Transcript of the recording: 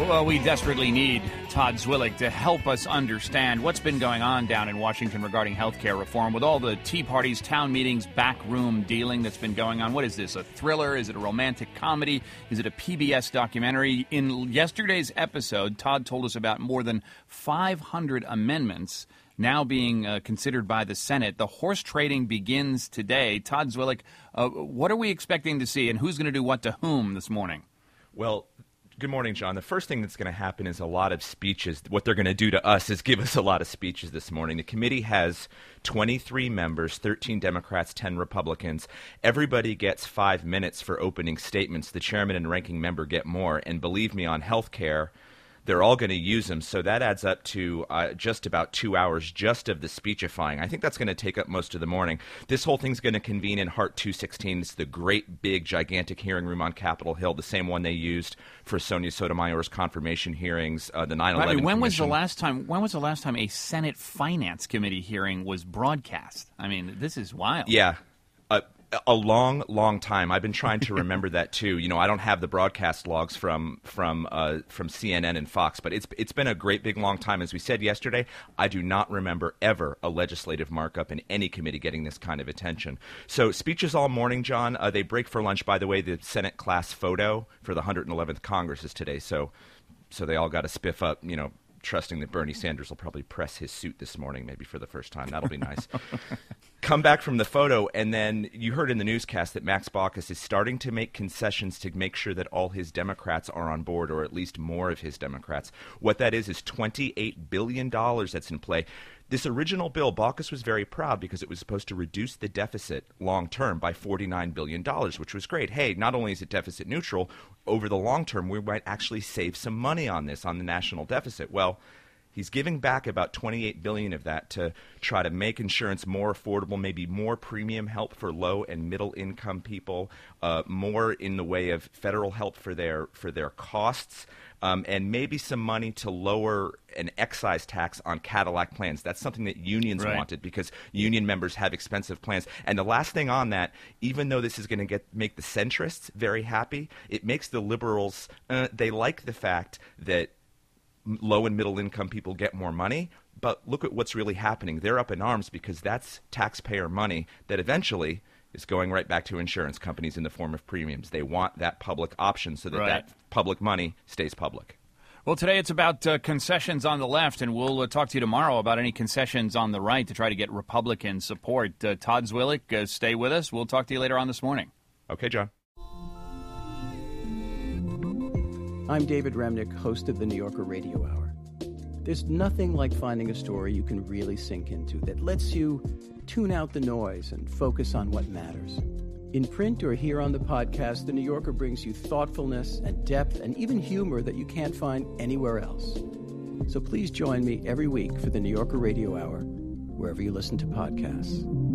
Well, we desperately need Todd Zwillich to help us understand what's been going on down in Washington regarding health care reform with all the Tea Party's town meetings, backroom dealing that's been going on. What is this, a thriller? Is it a romantic comedy? Is it a PBS documentary? In yesterday's episode, Todd told us about more than 500 amendments now being considered by the Senate. The horse trading begins today. Todd Zwillich, what are we expecting to see, and who's going to do what to whom this morning? Well, good morning, John. The first thing that's going to happen is a lot of speeches. What they're going to do to us is give us a lot of speeches this morning. The committee has 23 members, 13 Democrats, 10 Republicans. Everybody gets 5 minutes for opening statements. The chairman and ranking member get more. And believe me, on health care, they're all going to use them. So that adds up to just about 2 hours just of the speechifying. I think that's going to take up most of the morning. This whole thing's going to convene in Hart 216. It's the great, big, gigantic hearing room on Capitol Hill, the same one they used for Sonia Sotomayor's confirmation hearings, the 9/11 when was Commission. When was the last time a Senate Finance Committee hearing was broadcast? I mean, this is wild. Yeah. A long, long time. I've been trying to remember that too. You know, I don't have the broadcast logs from CNN and Fox, but it's been a great big long time. As we said yesterday, I do not remember ever a legislative markup in any committee getting this kind of attention. So speeches all morning, John. They break for lunch. By the way, the Senate class photo for the 111th Congress is today. So they all got to spiff up, you know, trusting that Bernie Sanders will probably press his suit this morning, maybe for the first time. That'll be nice. Come back from the photo, and then you heard in the newscast that Max Baucus is starting to make concessions to make sure that all his Democrats are on board, or at least more of his Democrats. What that is $28 billion that's in play. This original bill, Baucus was very proud because it was supposed to reduce the deficit long-term by $49 billion, which was great. Hey, not only is it deficit neutral, over the long term, we might actually save some money on this, on the national deficit. Well, he's giving back about $28 billion of that to try to make insurance more affordable, maybe more premium help for low and middle income people, more in the way of federal help for their costs, and maybe some money to lower an excise tax on Cadillac plans. That's something that unions wanted because union members have expensive plans. And the last thing on that, even though this is going to make the centrists very happy, it makes the liberals, they like the fact that low and middle income people get more money, but look at what's really happening. They're up in arms because that's taxpayer money that eventually is going right back to insurance companies in the form of premiums. They want that public option so that that public money stays public. Well, today it's about concessions on the left, and we'll talk to you tomorrow about any concessions on the right to try to get Republican support. Todd Zwillich, stay with us. We'll talk to you later on this morning. Okay, John. I'm David Remnick, host of the New Yorker Radio Hour. There's nothing like finding a story you can really sink into that lets you tune out the noise and focus on what matters. In print or here on the podcast, the New Yorker brings you thoughtfulness and depth and even humor that you can't find anywhere else. So please join me every week for the New Yorker Radio Hour, wherever you listen to podcasts.